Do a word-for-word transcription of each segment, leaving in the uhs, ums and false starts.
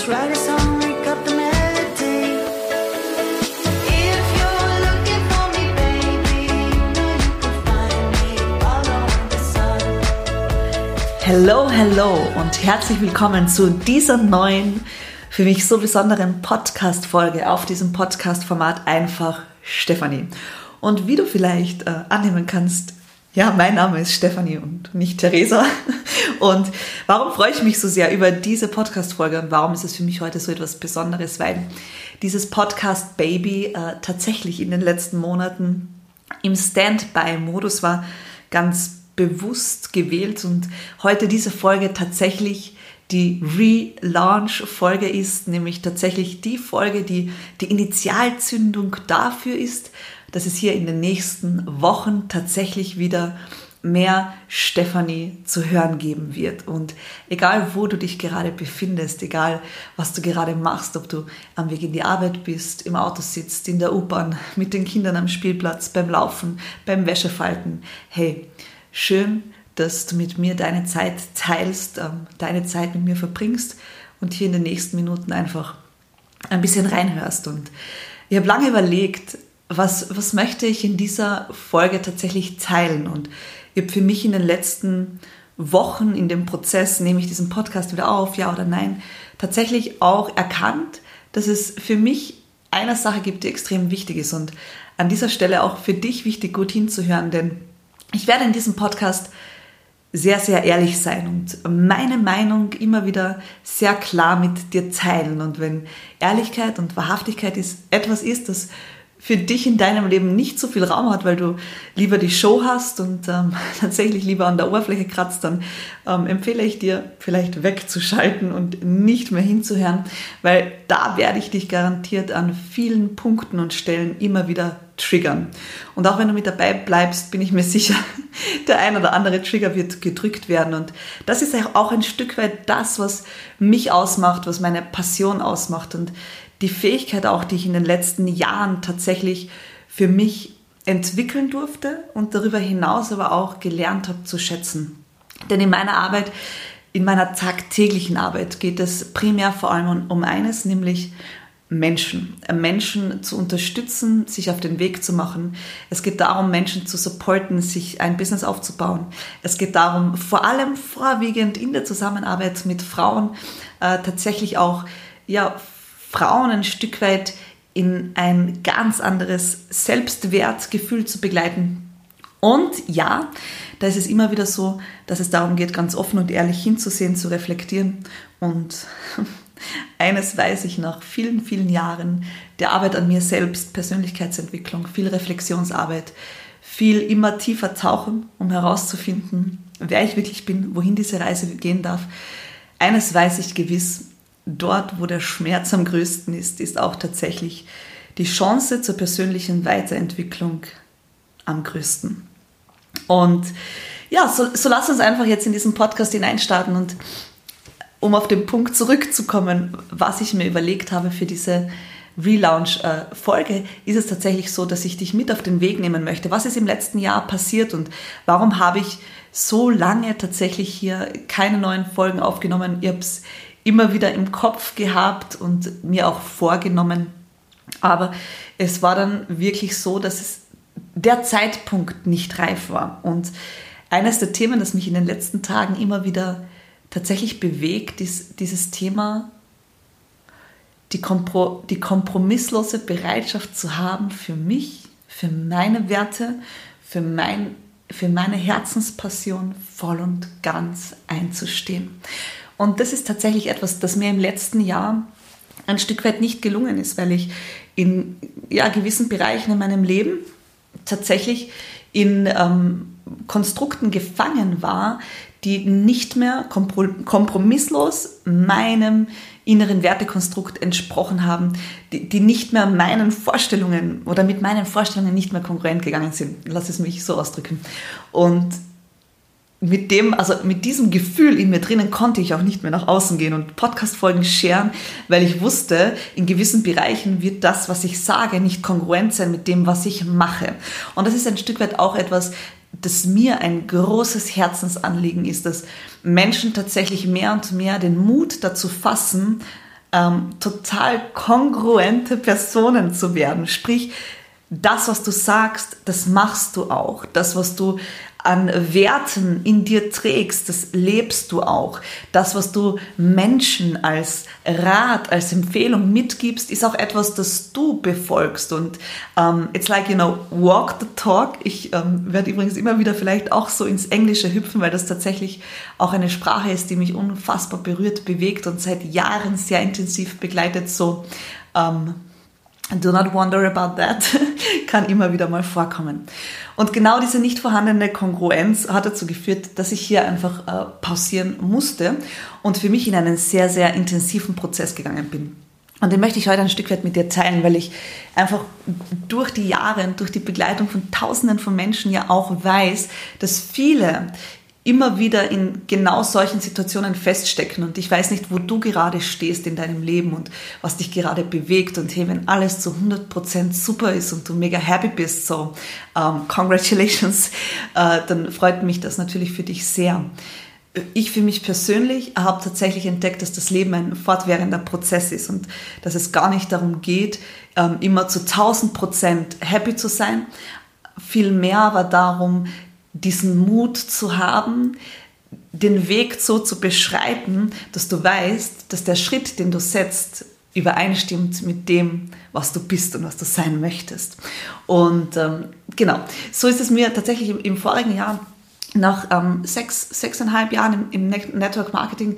Let's write a song, make up the melody. If you're looking for me, baby, you know you can find me all over the sun. Hello, hello und herzlich willkommen zu dieser neuen, für mich so besonderen Podcast-Folge auf diesem Podcast-Format Einfach Stefanie. Und wie du vielleicht äh, annehmen kannst, ja, mein Name ist Stefanie und nicht Theresa. Und warum freue ich mich so sehr über diese Podcast-Folge und warum ist es für mich heute so etwas Besonderes? Weil dieses Podcast-Baby äh, tatsächlich in den letzten Monaten im Standby-Modus war, ganz bewusst gewählt und heute diese Folge tatsächlich die Relaunch-Folge ist, nämlich tatsächlich die Folge, die die Initialzündung dafür ist, dass es hier in den nächsten Wochen tatsächlich wieder mehr Stefanie zu hören geben wird. Und egal, wo du dich gerade befindest, egal, was du gerade machst, ob du am Weg in die Arbeit bist, im Auto sitzt, in der U-Bahn, mit den Kindern am Spielplatz, beim Laufen, beim Wäschefalten, hey, schön, dass du mit mir deine Zeit teilst, deine Zeit mit mir verbringst und hier in den nächsten Minuten einfach ein bisschen reinhörst. Und ich habe lange überlegt, was, was möchte ich in dieser Folge tatsächlich teilen. Und ich habe für mich in den letzten Wochen in dem Prozess, nehme ich diesen Podcast wieder auf, ja oder nein, tatsächlich auch erkannt, dass es für mich eine Sache gibt, die extrem wichtig ist. Und an dieser Stelle auch für dich wichtig, gut hinzuhören, denn ich werde in diesem Podcast sehr, sehr ehrlich sein und meine Meinung immer wieder sehr klar mit dir teilen. Und wenn Ehrlichkeit und Wahrhaftigkeit ist, etwas ist, das für dich in deinem Leben nicht so viel Raum hat, weil du lieber die Show hast und ähm, tatsächlich lieber an der Oberfläche kratzt, dann ähm, empfehle ich dir, vielleicht wegzuschalten und nicht mehr hinzuhören, weil da werde ich dich garantiert an vielen Punkten und Stellen immer wieder triggern. Und auch wenn du mit dabei bleibst, bin ich mir sicher, der ein oder andere Trigger wird gedrückt werden. Und das ist auch ein Stück weit das, was mich ausmacht, was meine Passion ausmacht und die Fähigkeit auch, die ich in den letzten Jahren tatsächlich für mich entwickeln durfte und darüber hinaus aber auch gelernt habe zu schätzen. Denn in meiner Arbeit, in meiner tagtäglichen Arbeit geht es primär vor allem um, um eines, nämlich Menschen. Menschen zu unterstützen, sich auf den Weg zu machen. Es geht darum, Menschen zu supporten, sich ein Business aufzubauen. Es geht darum, vor allem vorwiegend in der Zusammenarbeit mit Frauen äh, tatsächlich auch ja, Frauen ein Stück weit in ein ganz anderes Selbstwertgefühl zu begleiten. Und ja, da ist es immer wieder so, dass es darum geht, ganz offen und ehrlich hinzusehen, zu reflektieren. Und eines weiß ich nach vielen, vielen Jahren der Arbeit an mir selbst, Persönlichkeitsentwicklung, viel Reflexionsarbeit, viel immer tiefer tauchen, um herauszufinden, wer ich wirklich bin, wohin diese Reise gehen darf. Eines weiß ich gewiss: Dort, wo der Schmerz am größten ist, ist auch tatsächlich die Chance zur persönlichen Weiterentwicklung am größten. Und ja, so, so lass uns einfach jetzt in diesen Podcast hineinstarten und um auf den Punkt zurückzukommen, was ich mir überlegt habe für diese Relaunch-Folge, ist es tatsächlich so, dass ich dich mit auf den Weg nehmen möchte. Was ist im letzten Jahr passiert und warum habe ich so lange tatsächlich hier keine neuen Folgen aufgenommen? Ich habe es immer wieder im Kopf gehabt und mir auch vorgenommen. Aber es war dann wirklich so, dass es der Zeitpunkt nicht reif war. Und eines der Themen, das mich in den letzten Tagen immer wieder tatsächlich bewegt, ist dieses Thema, die, Kompro- die kompromisslose Bereitschaft zu haben, für mich, für meine Werte, für, mein, für meine Herzenspassion voll und ganz einzustehen. Und das ist tatsächlich etwas, das mir im letzten Jahr ein Stück weit nicht gelungen ist, weil ich in ja, gewissen Bereichen in meinem Leben tatsächlich in ähm, Konstrukten gefangen war, die nicht mehr kompromisslos meinem inneren Wertekonstrukt entsprochen haben, die, die nicht mehr meinen Vorstellungen oder mit meinen Vorstellungen nicht mehr kongruent gegangen sind. Lass es mich so ausdrücken. Und mit dem, also mit diesem Gefühl in mir drinnen konnte ich auch nicht mehr nach außen gehen und Podcast-Folgen scheren, weil ich wusste, in gewissen Bereichen wird das, was ich sage, nicht kongruent sein mit dem, was ich mache. Und das ist ein Stück weit auch etwas, das mir ein großes Herzensanliegen ist, dass Menschen tatsächlich mehr und mehr den Mut dazu fassen, ähm, total kongruente Personen zu werden. Sprich, das, was du sagst, das machst du auch. Das, was du an Werten in dir trägst, das lebst du auch. Das, was du Menschen als Rat, als Empfehlung mitgibst, ist auch etwas, das du befolgst. Und um, it's like, you know, walk the talk. Ich um, werde übrigens immer wieder vielleicht auch so ins Englische hüpfen, weil das tatsächlich auch eine Sprache ist, die mich unfassbar berührt, bewegt und seit Jahren sehr intensiv begleitet. So, um, do not wonder about that, kann immer wieder mal vorkommen. Und genau diese nicht vorhandene Kongruenz hat dazu geführt, dass ich hier einfach äh, pausieren musste und für mich in einen sehr, sehr intensiven Prozess gegangen bin. Und den möchte ich heute ein Stück weit mit dir teilen, weil ich einfach durch die Jahre und durch die Begleitung von Tausenden von Menschen ja auch weiß, dass viele immer wieder in genau solchen Situationen feststecken und ich weiß nicht, wo du gerade stehst in deinem Leben und was dich gerade bewegt und hey, wenn alles zu hundert Prozent super ist und du mega happy bist, so um, congratulations, uh, dann freut mich das natürlich für dich sehr. Ich für mich persönlich habe tatsächlich entdeckt, dass das Leben ein fortwährender Prozess ist und dass es gar nicht darum geht, um, immer zu tausend Prozent happy zu sein, vielmehr aber darum, diesen Mut zu haben, den Weg so zu beschreiten, dass du weißt, dass der Schritt, den du setzt, übereinstimmt mit dem, was du bist und was du sein möchtest. Und ähm, genau, so ist es mir tatsächlich im, im vorigen Jahr, nach ähm, sechs, sechseinhalb Jahren im, im Network Marketing,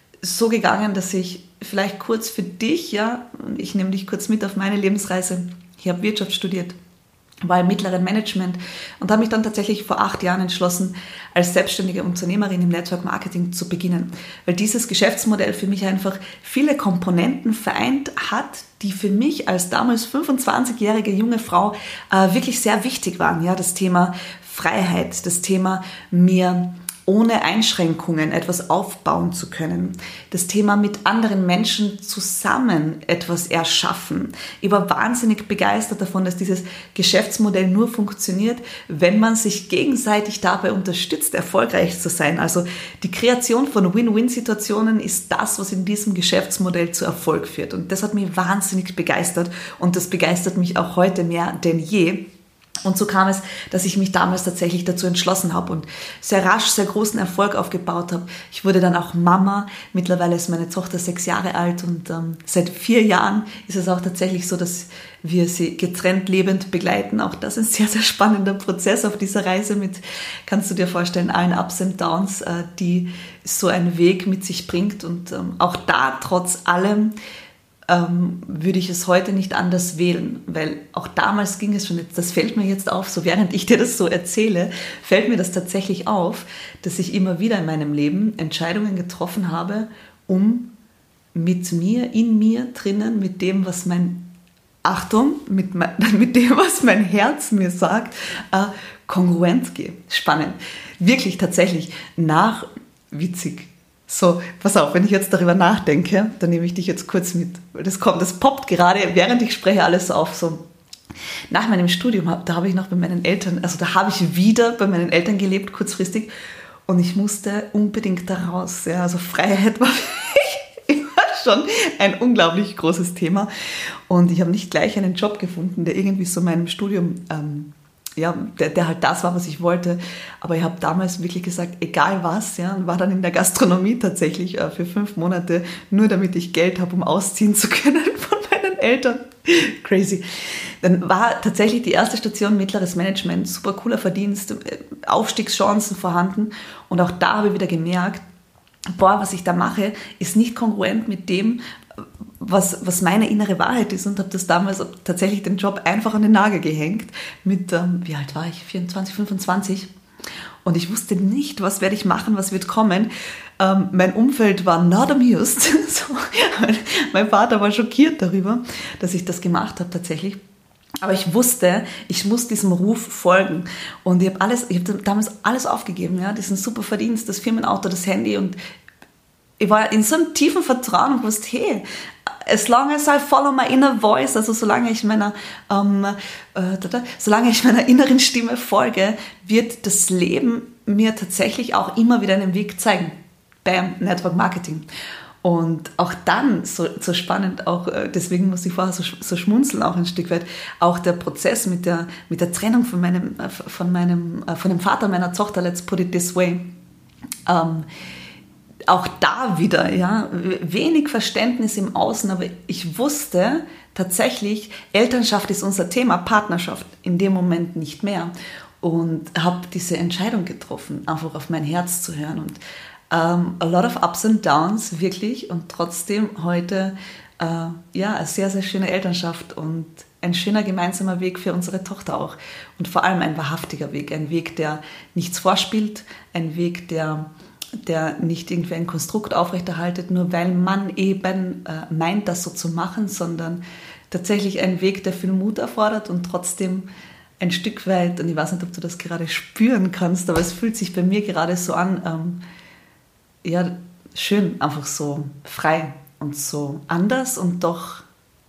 so gegangen, dass ich vielleicht kurz für dich, ja, ich nehme dich kurz mit auf meine Lebensreise, ich habe Wirtschaft studiert, war im mittleren Management und habe mich dann tatsächlich vor acht Jahren entschlossen, als selbstständige Unternehmerin im Network Marketing zu beginnen, weil dieses Geschäftsmodell für mich einfach viele Komponenten vereint hat, die für mich als damals fünfundzwanzigjährige junge Frau äh, wirklich sehr wichtig waren. Ja, das Thema Freiheit, das Thema mir ohne Einschränkungen etwas aufbauen zu können. Das Thema mit anderen Menschen zusammen etwas erschaffen. Ich war wahnsinnig begeistert davon, dass dieses Geschäftsmodell nur funktioniert, wenn man sich gegenseitig dabei unterstützt, erfolgreich zu sein. Also die Kreation von Win-Win-Situationen ist das, was in diesem Geschäftsmodell zu Erfolg führt. Und das hat mich wahnsinnig begeistert und das begeistert mich auch heute mehr denn je. Und so kam es, dass ich mich damals tatsächlich dazu entschlossen habe und sehr rasch sehr großen Erfolg aufgebaut habe. Ich wurde dann auch Mama. Mittlerweile ist meine Tochter sechs Jahre alt und ähm, seit vier Jahren ist es auch tatsächlich so, dass wir sie getrennt lebend begleiten. Auch das ist ein sehr, sehr spannender Prozess auf dieser Reise mit, kannst du dir vorstellen, allen Ups und Downs, äh, die so ein Weg mit sich bringt. Und ähm, auch da, trotz allem, Ähm, würde ich es heute nicht anders wählen, weil auch damals ging es schon, das fällt mir jetzt auf, so während ich dir das so erzähle, fällt mir das tatsächlich auf, dass ich immer wieder in meinem Leben Entscheidungen getroffen habe, um mit mir, in mir drinnen, mit dem, was mein, Achtung, mit, mein, mit dem, was mein Herz mir sagt, äh, kongruent gehe. Spannend. Wirklich tatsächlich nach, witzig, so, pass auf, wenn ich jetzt darüber nachdenke, dann nehme ich dich jetzt kurz mit. Das kommt, das poppt gerade, während ich spreche, alles auf. So, nach meinem Studium, da habe ich noch bei meinen Eltern, also da habe ich wieder bei meinen Eltern gelebt, kurzfristig, und ich musste unbedingt da raus. Ja, also Freiheit war für mich immer schon ein unglaublich großes Thema. Und ich habe nicht gleich einen Job gefunden, der irgendwie so meinem Studium ähm, ja, der, der halt das war, was ich wollte. Aber ich habe damals wirklich gesagt, egal was, ja, und war dann in der Gastronomie tatsächlich äh, für fünf Monate, nur damit ich Geld habe, um ausziehen zu können von meinen Eltern. Crazy. Dann war tatsächlich die erste Station mittleres Management, super cooler Verdienst, Aufstiegschancen vorhanden. Und auch da habe ich wieder gemerkt, boah, was ich da mache, ist nicht kongruent mit dem, was, was meine innere Wahrheit ist, und habe das damals tatsächlich den Job einfach an den Nagel gehängt mit, ähm, wie alt war ich, vierundzwanzig, fünfundzwanzig, und ich wusste nicht, was werde ich machen, was wird kommen. Ähm, mein Umfeld war not amused, so, mein Vater war schockiert darüber, dass ich das gemacht habe tatsächlich. Aber ich wusste, ich muss diesem Ruf folgen, und ich habe alles, ich habe damals alles aufgegeben, ja, diesen super Verdienst, das Firmenauto, das Handy, und ich war in so einem tiefen Vertrauen und wusste, hey, as long as I follow my inner voice, also solange ich meiner, ähm, äh, da, da, solange ich meiner inneren Stimme folge, wird das Leben mir tatsächlich auch immer wieder einen Weg zeigen. Bam, Network Marketing. Und auch dann, so, so spannend, auch äh, deswegen muss ich vorher so, so schmunzeln, auch ein Stück weit, auch der Prozess mit der, mit der Trennung von meinem, äh, von meinem, äh, von dem Vater meiner Tochter, let's put it this way. Ähm, auch da wieder, ja, wenig Verständnis im Außen, aber ich wusste tatsächlich, Elternschaft ist unser Thema, Partnerschaft in dem Moment nicht mehr. Und habe diese Entscheidung getroffen, einfach auf mein Herz zu hören. Und um, a lot of ups and downs, wirklich. Und trotzdem heute uh, ja, eine sehr, sehr schöne Elternschaft und ein schöner gemeinsamer Weg für unsere Tochter auch. Und vor allem ein wahrhaftiger Weg. Ein Weg, der nichts vorspielt. Ein Weg, der, der nicht irgendwie ein Konstrukt aufrechterhaltet, nur weil man eben uh, meint, das so zu machen, sondern tatsächlich ein Weg, der viel Mut erfordert und trotzdem ein Stück weit, und ich weiß nicht, ob du das gerade spüren kannst, aber es fühlt sich bei mir gerade so an, ähm, ja, schön, einfach so frei und so anders und doch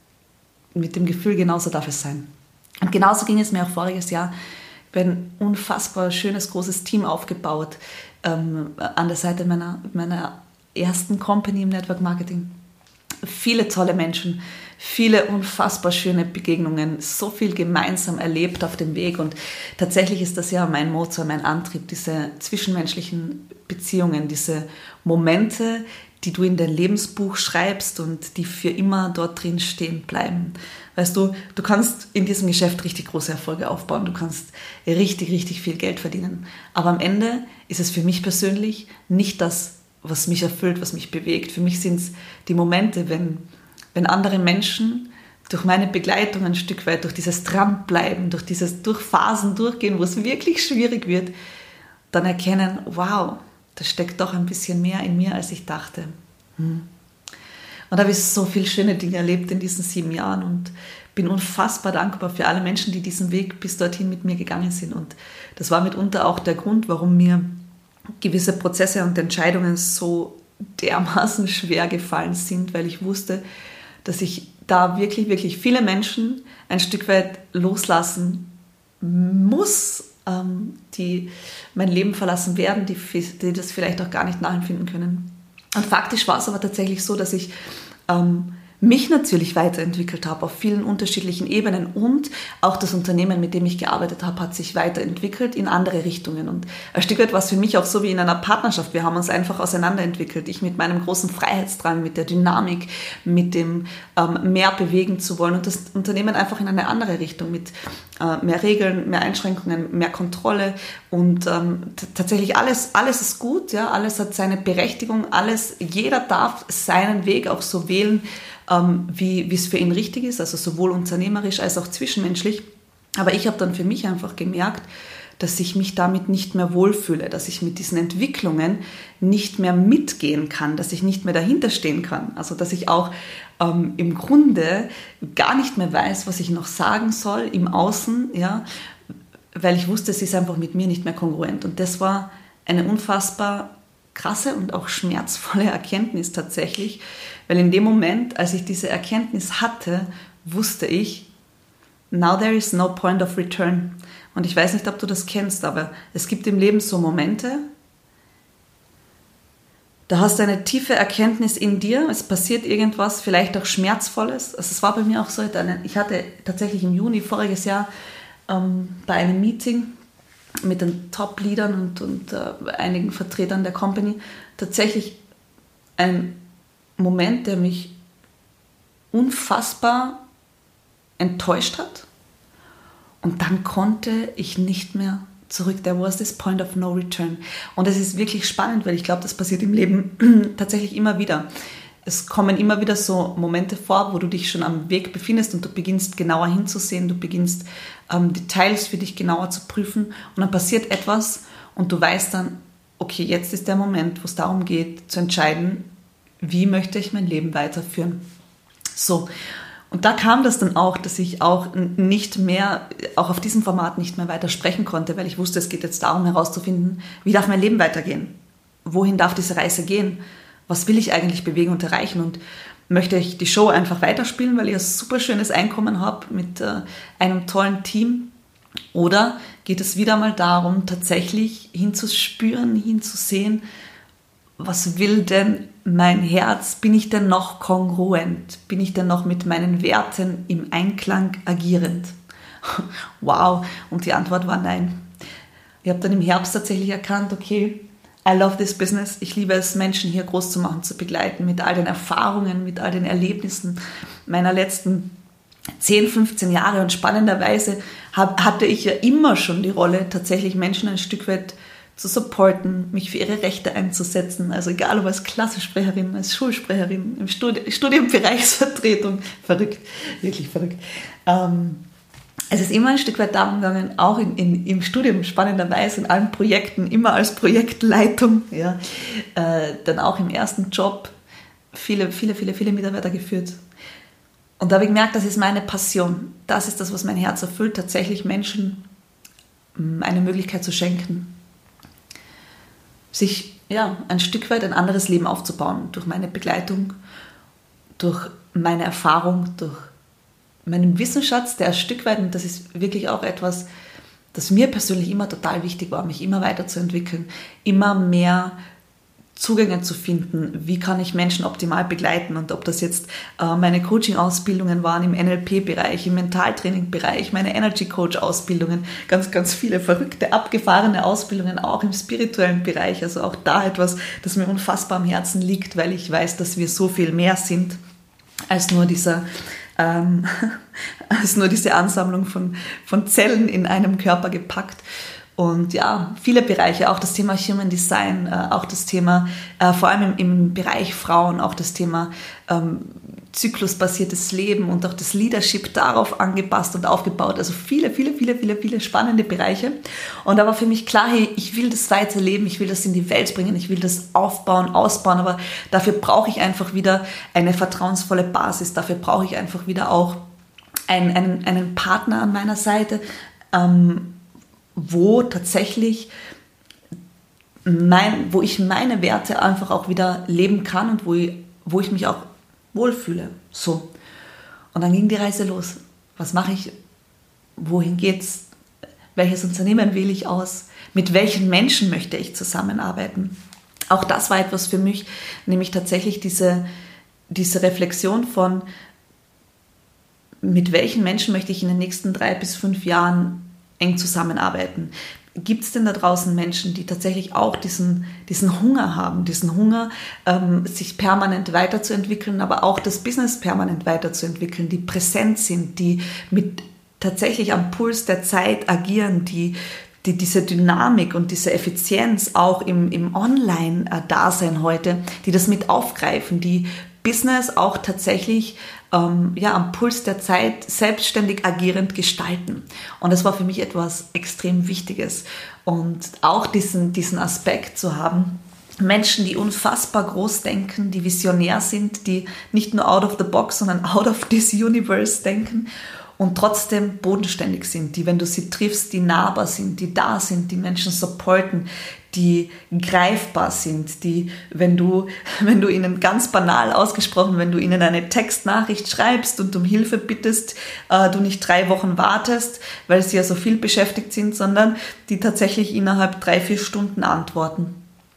mit dem Gefühl, genauso darf es sein. Und genauso ging es mir auch voriges Jahr. Ich habe ein unfassbar schönes, großes Team aufgebaut ähm, an der Seite meiner, meiner ersten Company im Network Marketing. Viele tolle Menschen, viele unfassbar schöne Begegnungen, so viel gemeinsam erlebt auf dem Weg. Und tatsächlich ist das ja mein Motor, mein Antrieb, diese zwischenmenschlichen Beziehungen, diese Momente, die du in dein Lebensbuch schreibst und die für immer dort drin stehen bleiben. Weißt du, du kannst in diesem Geschäft richtig große Erfolge aufbauen, du kannst richtig, richtig viel Geld verdienen. Aber am Ende ist es für mich persönlich nicht das, was mich erfüllt, was mich bewegt. Für mich sind es die Momente, wenn, wenn andere Menschen durch meine Begleitung ein Stück weit, durch dieses Dranbleiben, durch dieses durch Phasen durchgehen, wo es wirklich schwierig wird, dann erkennen, wow, da steckt doch ein bisschen mehr in mir, als ich dachte. Hm. Und da habe ich so viele schöne Dinge erlebt in diesen sieben Jahren und bin unfassbar dankbar für alle Menschen, die diesen Weg bis dorthin mit mir gegangen sind. Und das war mitunter auch der Grund, warum mir gewisse Prozesse und Entscheidungen so dermaßen schwer gefallen sind, weil ich wusste, dass ich da wirklich, wirklich viele Menschen ein Stück weit loslassen muss, ähm, die mein Leben verlassen werden, die, die das vielleicht auch gar nicht nachempfinden können. Und faktisch war es aber tatsächlich so, dass ich ähm, mich natürlich weiterentwickelt habe auf vielen unterschiedlichen Ebenen und auch das Unternehmen, mit dem ich gearbeitet habe, hat sich weiterentwickelt in andere Richtungen. Und ein Stück weit war es für mich auch so wie in einer Partnerschaft. Wir haben uns einfach auseinanderentwickelt. Ich mit meinem großen Freiheitsdrang, mit der Dynamik, mit dem ähm, mehr bewegen zu wollen und das Unternehmen einfach in eine andere Richtung mit äh, mehr Regeln, mehr Einschränkungen, mehr Kontrolle und ähm, t- tatsächlich alles, alles ist gut, ja, alles hat seine Berechtigung, alles, jeder darf seinen Weg auch so wählen, Ähm, wie, wie es für ihn richtig ist, also sowohl unternehmerisch als auch zwischenmenschlich. Aber ich habe dann für mich einfach gemerkt, dass ich mich damit nicht mehr wohlfühle, dass ich mit diesen Entwicklungen nicht mehr mitgehen kann, dass ich nicht mehr dahinter stehen kann. Also dass ich auch ähm, im Grunde gar nicht mehr weiß, was ich noch sagen soll im Außen, ja, weil ich wusste, es ist einfach mit mir nicht mehr kongruent. Und das war eine unfassbar krasse und auch schmerzvolle Erkenntnis tatsächlich, weil in dem Moment, als ich diese Erkenntnis hatte, wusste ich, now there is no point of return. Und ich weiß nicht, ob du das kennst, aber es gibt im Leben so Momente, da hast du eine tiefe Erkenntnis in dir, es passiert irgendwas, vielleicht auch Schmerzvolles. Also es war bei mir auch so, ich hatte tatsächlich im Juni voriges Jahr ähm, bei einem Meeting mit den Top-Leadern und, und äh, einigen Vertretern der Company tatsächlich ein Moment, der mich unfassbar enttäuscht hat. Und dann konnte ich nicht mehr zurück. There was this point of no return. Und es ist wirklich spannend, weil ich glaube, das passiert im Leben tatsächlich immer wieder. Es kommen immer wieder so Momente vor, wo du dich schon am Weg befindest und du beginnst genauer hinzusehen, du beginnst ähm, Details für dich genauer zu prüfen und dann passiert etwas und du weißt dann, okay, jetzt ist der Moment, wo es darum geht, zu entscheiden, wie möchte ich mein Leben weiterführen. So, und da kam das dann auch, dass ich auch nicht mehr, auch auf diesem Format nicht mehr weiter sprechen konnte, weil ich wusste, es geht jetzt darum herauszufinden, wie darf mein Leben weitergehen? Wohin darf diese Reise gehen? Was will ich eigentlich bewegen und erreichen? Und möchte ich die Show einfach weiterspielen, weil ich ein super schönes Einkommen habe mit äh, einem tollen Team? Oder geht es wieder mal darum, tatsächlich hinzuspüren, hinzusehen, was will denn mein Herz, bin ich denn noch kongruent? Bin ich denn noch mit meinen Werten im Einklang agierend? Wow, und die Antwort war nein. Ich habe dann im Herbst tatsächlich erkannt, okay, I love this business. Ich liebe es, Menschen hier groß zu machen, zu begleiten, mit all den Erfahrungen, mit all den Erlebnissen meiner letzten zehn, fünfzehn Jahre. Und spannenderweise hab, hatte ich ja immer schon die Rolle, tatsächlich Menschen ein Stück weit zu supporten, mich für ihre Rechte einzusetzen. Also egal ob als Klassensprecherin, als Schulsprecherin, im Studi- Studienbereichsvertretung. Verrückt, wirklich verrückt. Ähm, Es ist immer ein Stück weit darum gegangen, auch in, in, im Studium spannenderweise, in allen Projekten, immer als Projektleitung, ja, äh, dann auch im ersten Job viele, viele, viele, viele Mitarbeiter geführt. Und da habe ich gemerkt, das ist meine Passion. Das ist das, was mein Herz erfüllt, tatsächlich Menschen mh, eine Möglichkeit zu schenken, sich ja, ein Stück weit ein anderes Leben aufzubauen, durch meine Begleitung, durch meine Erfahrung, durch meinem Wissensschatz, der ein Stück weit, und das ist wirklich auch etwas, das mir persönlich immer total wichtig war, mich immer weiterzuentwickeln, immer mehr Zugänge zu finden, wie kann ich Menschen optimal begleiten, und ob das jetzt äh, meine Coaching-Ausbildungen waren im N L P-Bereich, im Mentaltraining-Bereich, meine Energy-Coach-Ausbildungen, ganz, ganz viele verrückte, abgefahrene Ausbildungen, auch im spirituellen Bereich, also auch da etwas, das mir unfassbar am Herzen liegt, weil ich weiß, dass wir so viel mehr sind als nur dieser ähm, als nur diese Ansammlung von, von Zellen in einem Körper gepackt. Und ja, viele Bereiche, auch das Thema Human Design, äh, auch das Thema, äh, vor allem im, im Bereich Frauen, auch das Thema ähm, zyklusbasiertes Leben und auch das Leadership darauf angepasst und aufgebaut. Also viele, viele, viele, viele, viele spannende Bereiche. Und da war für mich klar, hey, ich will das weiterleben, ich will das in die Welt bringen, ich will das aufbauen, ausbauen, aber dafür brauche ich einfach wieder eine vertrauensvolle Basis, dafür brauche ich einfach wieder auch einen, einen, einen Partner an meiner Seite, ähm, wo tatsächlich mein, wo ich meine Werte einfach auch wieder leben kann und wo ich, wo ich mich auch wohlfühle. So. Und dann ging die Reise los. Was mache ich? Wohin geht's? Welches Unternehmen wähle ich aus? Mit welchen Menschen möchte ich zusammenarbeiten? Auch das war etwas für mich, nämlich tatsächlich diese, diese Reflexion von, mit welchen Menschen möchte ich in den nächsten drei bis fünf Jahren eng zusammenarbeiten. Gibt es denn da draußen Menschen, die tatsächlich auch diesen, diesen Hunger haben, diesen Hunger, ähm, sich permanent weiterzuentwickeln, aber auch das Business permanent weiterzuentwickeln, die präsent sind, die mit tatsächlich am Puls der Zeit agieren, die, die diese Dynamik und diese Effizienz auch im, im Online-Dasein heute, die das mit aufgreifen, die Business auch tatsächlich ähm, ja, am Puls der Zeit selbstständig agierend gestalten. Und das war für mich etwas extrem Wichtiges. Und auch diesen, diesen Aspekt zu haben, Menschen, die unfassbar groß denken, die visionär sind, die nicht nur out of the box, sondern out of this universe denken und trotzdem bodenständig sind, die, wenn du sie triffst, die nahbar sind, die da sind, die Menschen supporten, die greifbar sind, die, wenn du, wenn du ihnen ganz banal ausgesprochen, wenn du ihnen eine Textnachricht schreibst und um Hilfe bittest, äh, du nicht drei Wochen wartest, weil sie ja so viel beschäftigt sind, sondern die tatsächlich innerhalb drei, vier Stunden antworten.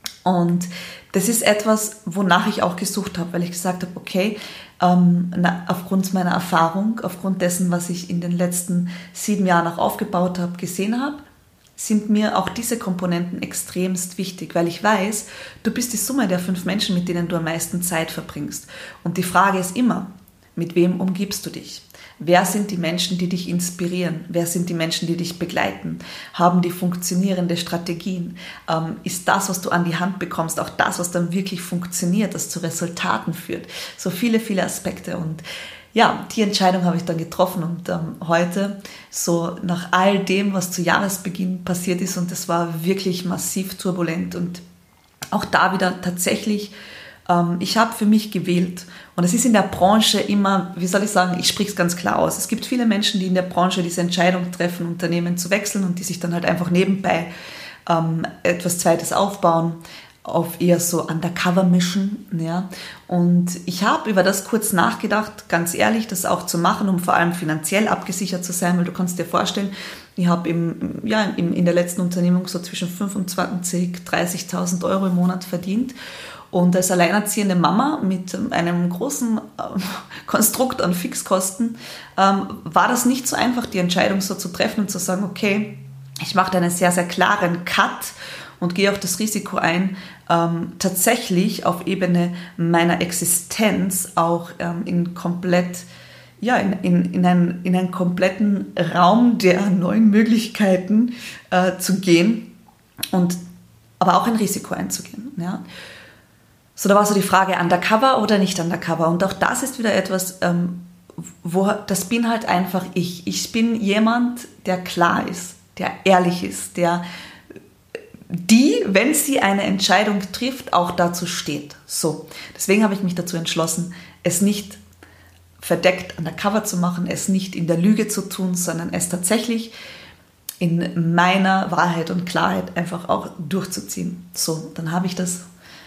Und das ist etwas, wonach ich auch gesucht habe, weil ich gesagt habe, okay, ähm, na, aufgrund meiner Erfahrung, aufgrund dessen, was ich in den letzten sieben Jahren auch aufgebaut habe, gesehen habe, sind mir auch diese Komponenten extremst wichtig, weil ich weiß, du bist die Summe der fünf Menschen, mit denen du am meisten Zeit verbringst. Und die Frage ist immer, mit wem umgibst du dich? Wer sind die Menschen, die dich inspirieren? Wer sind die Menschen, die dich begleiten? Haben die funktionierende Strategien? Ähm, ist das, was du an die Hand bekommst, auch das, was dann wirklich funktioniert, das zu Resultaten führt? So viele, viele Aspekte. Und ja, die Entscheidung habe ich dann getroffen und ähm, heute, so nach all dem, was zu Jahresbeginn passiert ist, und das war wirklich massiv turbulent und auch da wieder tatsächlich, ähm, ich habe für mich gewählt und es ist in der Branche immer, wie soll ich sagen, ich spreche es ganz klar aus, es gibt viele Menschen, die in der Branche diese Entscheidung treffen, Unternehmen zu wechseln und die sich dann halt einfach nebenbei ähm, etwas Zweites aufbauen, auf eher so Undercover-Mission, ja. Und ich habe über das kurz nachgedacht, ganz ehrlich, das auch zu machen, um vor allem finanziell abgesichert zu sein, weil du kannst dir vorstellen, ich habe im, ja, im, in der letzten Unternehmung so zwischen fünfundzwanzigtausend, dreißigtausend Euro im Monat verdient Und als alleinerziehende Mama mit einem großen äh, Konstrukt an Fixkosten ähm, war das nicht so einfach, die Entscheidung so zu treffen und zu sagen, okay, ich mache einen sehr, sehr klaren Cut und gehe auch das Risiko ein, ähm, tatsächlich auf Ebene meiner Existenz auch ähm, in komplett, ja, in, in, in, einen, in einen kompletten Raum der neuen Möglichkeiten äh, zu gehen und aber auch ein Risiko einzugehen. Ja. So, da war so die Frage, undercover oder nicht undercover. Und auch das ist wieder etwas, ähm, wo das bin halt einfach ich. Ich bin jemand, der klar ist, der ehrlich ist, der die, wenn sie eine Entscheidung trifft, auch dazu steht. So, deswegen habe ich mich dazu entschlossen, es nicht verdeckt undercover zu machen, es nicht in der Lüge zu tun, sondern es tatsächlich in meiner Wahrheit und Klarheit einfach auch durchzuziehen. So, dann habe ich das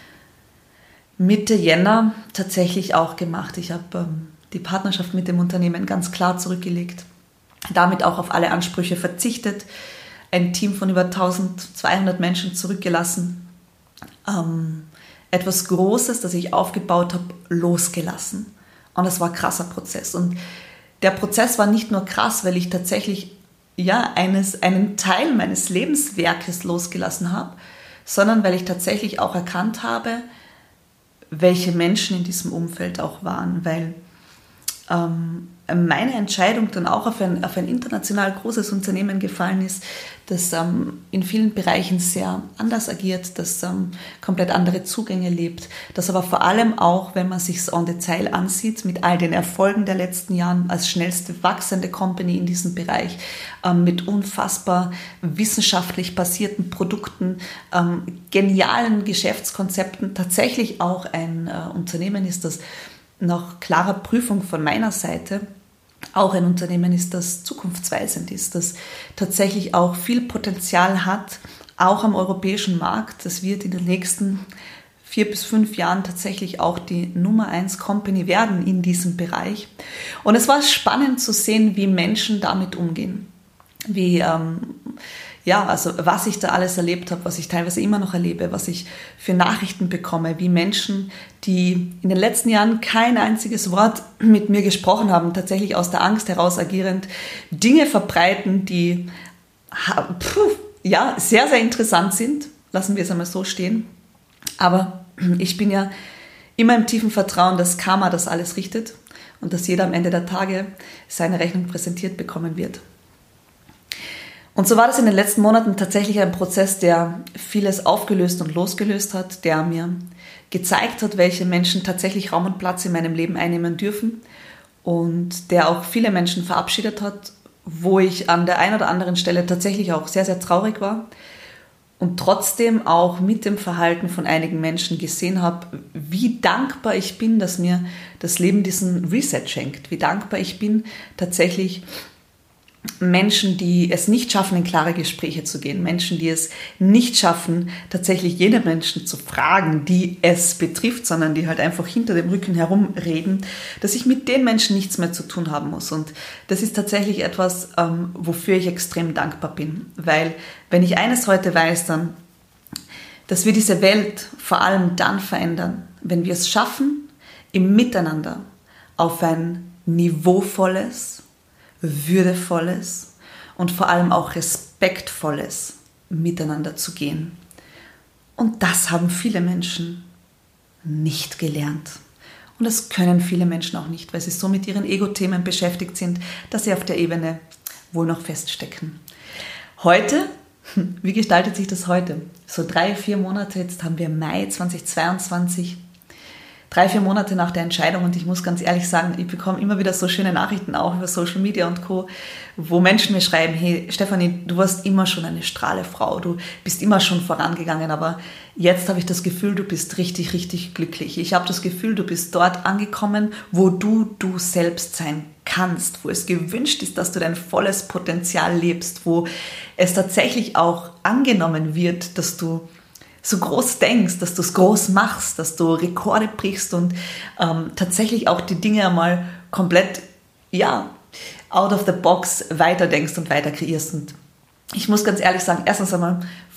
Mitte Jänner tatsächlich auch gemacht. Ich habe ähm, die Partnerschaft mit dem Unternehmen ganz klar zurückgelegt, damit auch auf alle Ansprüche verzichtet, ein Team von über eintausendzweihundert Menschen zurückgelassen, ähm, etwas Großes, das ich aufgebaut habe, losgelassen. Und das war ein krasser Prozess. Und der Prozess war nicht nur krass, weil ich tatsächlich ja, eines, einen Teil meines Lebenswerkes losgelassen habe, sondern weil ich tatsächlich auch erkannt habe, welche Menschen in diesem Umfeld auch waren, weil ähm, meine Entscheidung dann auch auf ein, auf ein international großes Unternehmen gefallen ist, das ähm, in vielen Bereichen sehr anders agiert, das ähm, komplett andere Zugänge lebt, das aber vor allem auch, wenn man sich es en Detail ansieht, mit all den Erfolgen der letzten Jahre als schnellste wachsende Company in diesem Bereich, ähm, mit unfassbar wissenschaftlich basierten Produkten, ähm, genialen Geschäftskonzepten, tatsächlich auch ein äh, Unternehmen ist, das nach klarer Prüfung von meiner Seite auch ein Unternehmen ist, das zukunftsweisend ist, das tatsächlich auch viel Potenzial hat, auch am europäischen Markt. Das wird in den nächsten vier bis fünf Jahren tatsächlich auch die Nummer eins Company werden in diesem Bereich. Und es war spannend zu sehen, wie Menschen damit umgehen. Wie, ähm, ja, also was ich da alles erlebt habe, was ich teilweise immer noch erlebe, was ich für Nachrichten bekomme, wie Menschen, die in den letzten Jahren kein einziges Wort mit mir gesprochen haben, tatsächlich aus der Angst heraus agierend, Dinge verbreiten, die pff, ja, sehr, sehr interessant sind. Lassen wir es einmal so stehen. Aber ich bin ja immer im tiefen Vertrauen, dass Karma das alles richtet und dass jeder am Ende der Tage seine Rechnung präsentiert bekommen wird. Und so war das in den letzten Monaten tatsächlich ein Prozess, der vieles aufgelöst und losgelöst hat, der mir gezeigt hat, welche Menschen tatsächlich Raum und Platz in meinem Leben einnehmen dürfen und der auch viele Menschen verabschiedet hat, wo ich an der einen oder anderen Stelle tatsächlich auch sehr, sehr traurig war und trotzdem auch mit dem Verhalten von einigen Menschen gesehen habe, wie dankbar ich bin, dass mir das Leben diesen Reset schenkt, wie dankbar ich bin, tatsächlich Menschen, die es nicht schaffen, in klare Gespräche zu gehen, Menschen, die es nicht schaffen, tatsächlich jene Menschen zu fragen, die es betrifft, sondern die halt einfach hinter dem Rücken herumreden, dass ich mit den Menschen nichts mehr zu tun haben muss. Und das ist tatsächlich etwas, ähm, wofür ich extrem dankbar bin, weil wenn ich eines heute weiß, dann, dass wir diese Welt vor allem dann verändern, wenn wir es schaffen, im Miteinander auf ein niveauvolles, würdevolles und vor allem auch respektvolles Miteinander zu gehen. Und das haben viele Menschen nicht gelernt. Und das können viele Menschen auch nicht, weil sie so mit ihren Ego-Themen beschäftigt sind, dass sie auf der Ebene wohl noch feststecken. Heute, wie gestaltet sich das heute? So drei, vier Monate, jetzt haben wir Mai zweitausendzweiundzwanzig, Drei, vier Monate nach der Entscheidung und ich muss ganz ehrlich sagen, ich bekomme immer wieder so schöne Nachrichten auch über Social Media und Co., wo Menschen mir schreiben, hey Stefanie, du warst immer schon eine Strahlefrau, du bist immer schon vorangegangen, aber jetzt habe ich das Gefühl, du bist richtig, richtig glücklich. Ich habe das Gefühl, du bist dort angekommen, wo du du selbst sein kannst, wo es gewünscht ist, dass du dein volles Potenzial lebst, wo es tatsächlich auch angenommen wird, dass du so groß denkst, dass du es groß machst, dass du Rekorde brichst und ähm, tatsächlich auch die Dinge einmal komplett, ja, out of the box weiterdenkst und weiter kreierst. Und ich muss ganz ehrlich sagen, erstens einmal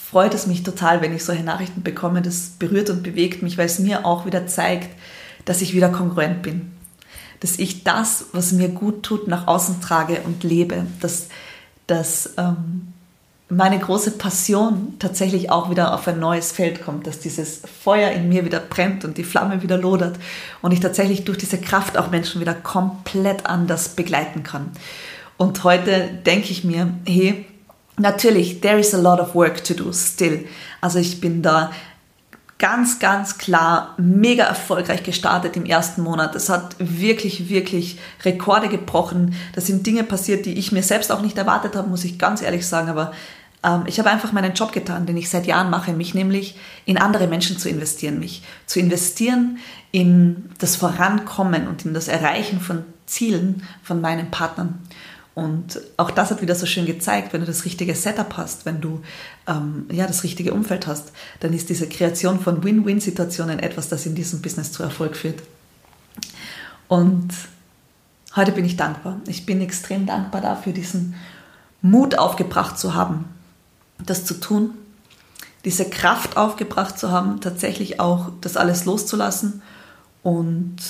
freut es mich total, wenn ich solche Nachrichten bekomme. Das berührt und bewegt mich, weil es mir auch wieder zeigt, dass ich wieder kongruent bin. Dass ich das, was mir gut tut, nach außen trage und lebe. Dass, dass ähm, meine große Passion tatsächlich auch wieder auf ein neues Feld kommt. Dass dieses Feuer in mir wieder brennt und die Flamme wieder lodert. Und ich tatsächlich durch diese Kraft auch Menschen wieder komplett anders begleiten kann. Und heute denke ich mir, hey, natürlich, there is a lot of work to do still. Also ich bin da ganz, ganz klar mega erfolgreich gestartet im ersten Monat. Es hat wirklich, wirklich Rekorde gebrochen. Da sind Dinge passiert, die ich mir selbst auch nicht erwartet habe, muss ich ganz ehrlich sagen. Aber ähm, ich habe einfach meinen Job getan, den ich seit Jahren mache, mich nämlich in andere Menschen zu investieren. Mich zu investieren in das Vorankommen und in das Erreichen von Zielen von meinen Partnern. Und auch das hat wieder so schön gezeigt, wenn du das richtige Setup hast, wenn du ähm, ja, das richtige Umfeld hast, dann ist diese Kreation von Win-Win-Situationen etwas, das in diesem Business zu Erfolg führt. Und heute bin ich dankbar. Ich bin extrem dankbar dafür, diesen Mut aufgebracht zu haben, das zu tun, diese Kraft aufgebracht zu haben, tatsächlich auch das alles loszulassen und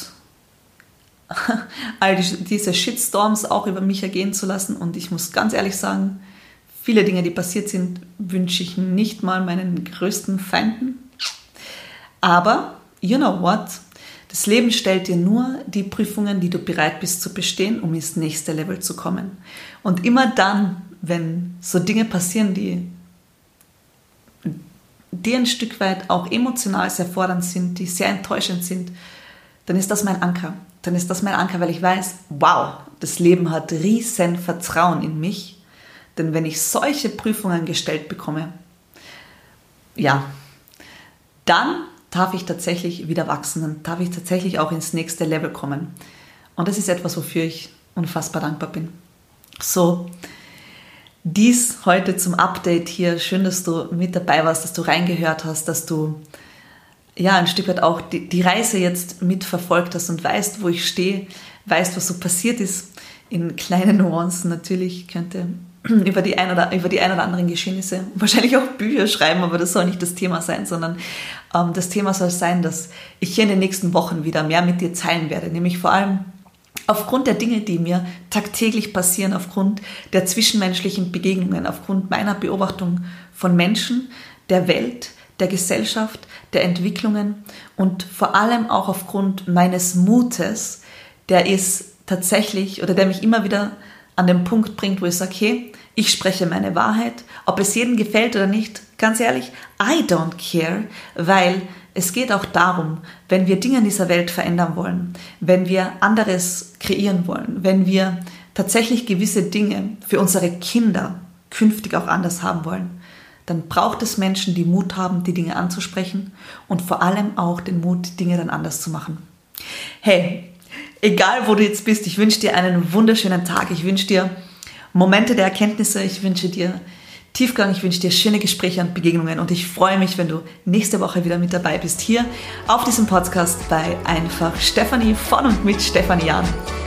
all die, diese Shitstorms auch über mich ergehen zu lassen. Und ich muss ganz ehrlich sagen, viele Dinge, die passiert sind, wünsche ich nicht mal meinen größten Feinden. Aber, you know what? Das Leben stellt dir nur die Prüfungen, die du bereit bist zu bestehen, um ins nächste Level zu kommen. Und immer dann, wenn so Dinge passieren, die dir ein Stück weit auch emotional sehr fordernd sind, die sehr enttäuschend sind, dann ist das mein Anker. Dann ist das mein Anker, weil ich weiß, wow, das Leben hat riesen Vertrauen in mich. Denn wenn ich solche Prüfungen gestellt bekomme, ja, dann darf ich tatsächlich wieder wachsen, dann darf ich tatsächlich auch ins nächste Level kommen. Und das ist etwas, wofür ich unfassbar dankbar bin. So, dies heute zum Update hier. Schön, dass du mit dabei warst, dass du reingehört hast, dass du ja, ein Stück weit auch die, die Reise jetzt mitverfolgt hast und weißt, wo ich stehe, weißt, was so passiert ist, in kleinen Nuancen. Natürlich könnte über die ein oder, über die ein oder anderen Geschehnisse wahrscheinlich auch Bücher schreiben, aber das soll nicht das Thema sein, sondern ähm, das Thema soll sein, dass ich hier in den nächsten Wochen wieder mehr mit dir teilen werde, nämlich vor allem aufgrund der Dinge, die mir tagtäglich passieren, aufgrund der zwischenmenschlichen Begegnungen, aufgrund meiner Beobachtung von Menschen, der Welt, der Gesellschaft, der Entwicklungen und vor allem auch aufgrund meines Mutes, der ist tatsächlich oder der mich immer wieder an den Punkt bringt, wo ich sage, hey, ich spreche meine Wahrheit, ob es jedem gefällt oder nicht, ganz ehrlich, I don't care, weil es geht auch darum, wenn wir Dinge in dieser Welt verändern wollen, wenn wir anderes kreieren wollen, wenn wir tatsächlich gewisse Dinge für unsere Kinder künftig auch anders haben wollen, dann braucht es Menschen, die Mut haben, die Dinge anzusprechen und vor allem auch den Mut, Dinge dann anders zu machen. Hey, egal wo du jetzt bist, ich wünsche dir einen wunderschönen Tag. Ich wünsche dir Momente der Erkenntnisse, ich wünsche dir Tiefgang, ich wünsche dir schöne Gespräche und Begegnungen und ich freue mich, wenn du nächste Woche wieder mit dabei bist, hier auf diesem Podcast bei Einfach Stefanie von und mit Stefanie Jahn.